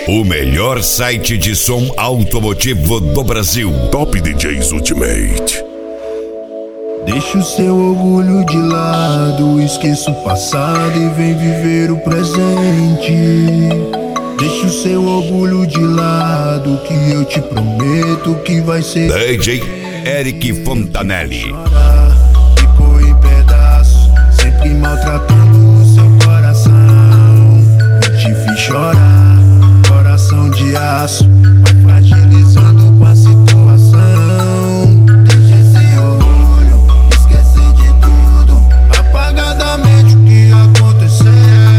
O melhor site de som automotivo do Brasil. Top DJs Ultimate. Deixa o seu orgulho de lado, esqueça o passado e vem viver o presente. Deixa o seu orgulho de lado, que eu te prometo que vai ser DJ Eric Fontanelli. Ficou em pedaços, sempre maltratando o seu coração. Eu te fiz chorar, coração de aço, vai fragilizando com a situação. Deixa esse orgulho, esquece de tudo, apagadamente o que aconteceu.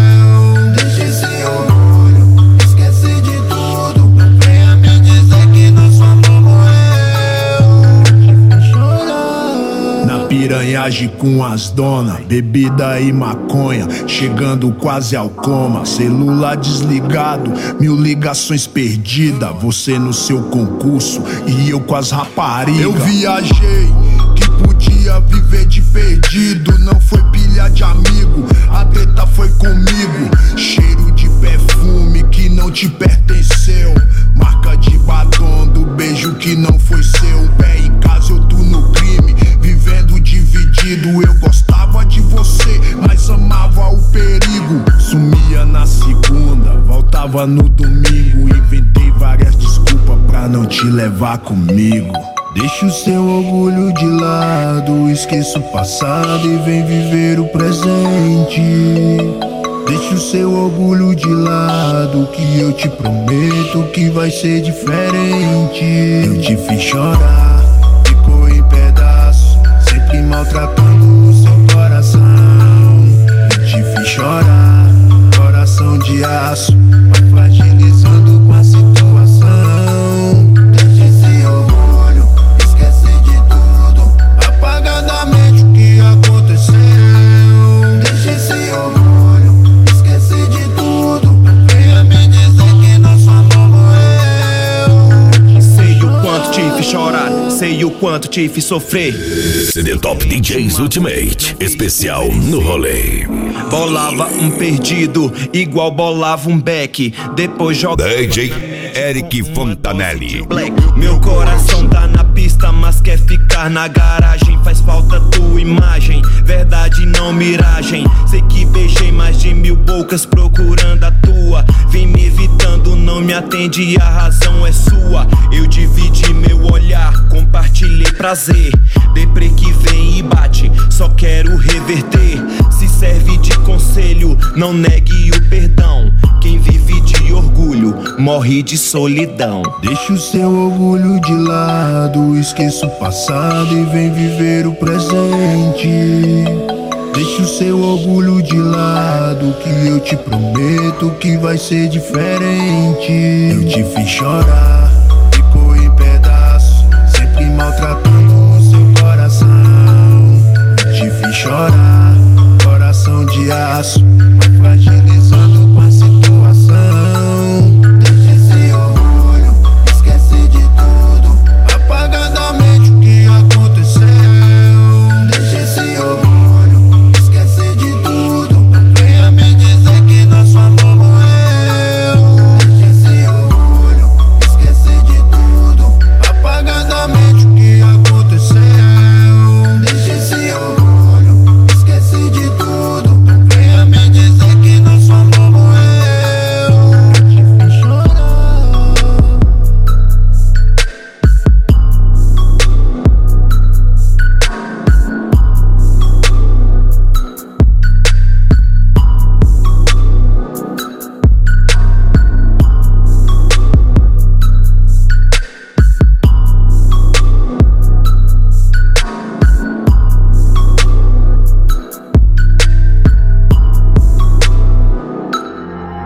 Deixa esse orgulho, esquece de tudo, não venha me dizer que nosso amor morreu. Te fiz chorar. Na piranhagem com as dona, bebida e maconha, chegando quase ao coma, celular desligado, 1000 ligações perdidas, você no seu concurso e eu com as raparigas. Eu viajei, que podia viver de perdido, não foi pilha de amigo, a treta foi comigo. Cheiro de perfume que não te pertenceu, marca de batom do beijo que não foi seu. Pé em casa, eu tô no crime, vivendo dividido. Eu gostava de você, mas amava o perigo. Sumia na segunda, voltava no domingo. Inventei várias desculpas pra não te levar comigo. Deixa o seu orgulho de lado, esqueça o passado e vem viver o presente. Deixa o seu orgulho de lado, que eu te prometo que vai ser diferente. Eu te fiz chorar, ficou em pedaços, sempre maltratando o seu coração. Eu te fiz chorar, coração de aço, vai fragilizando com a situação. Deixa esse orgulho, esquece de tudo, apagadamente o que aconteceu. Deixa esse orgulho, esquece de tudo, não venha me dizer que nosso amor morreu. Sei o quanto te fiz chorar, sei o quanto te fiz sofrer. CD Top DJs Ultimate, especial no rolê. Bolava um perdido, igual bolava um back. Depois joga DJ Eric Fontanelli. Black. Meu coração tá na pista, mas quer ficar na garagem. Faz falta tua imagem, verdade não miragem. Sei que beijei mais de 1000 bocas procurando a tua. Vem me evitando, não me atende, a razão é sua. Eu dividi meu olhar, compartilhei prazer. Deprê que vem e bate, só quero reverter. Se serve de conselho, não negue o perdão. Quem vive de orgulho, morre de solidão. Deixa o seu orgulho de lado, esqueça o passado e vem viver o presente. Deixa o seu orgulho de lado, que eu te prometo que vai ser diferente. Eu te fiz chorar, ficou em pedaços, sempre maltratando o seu coração. Eu te fiz chorar, coração de aço,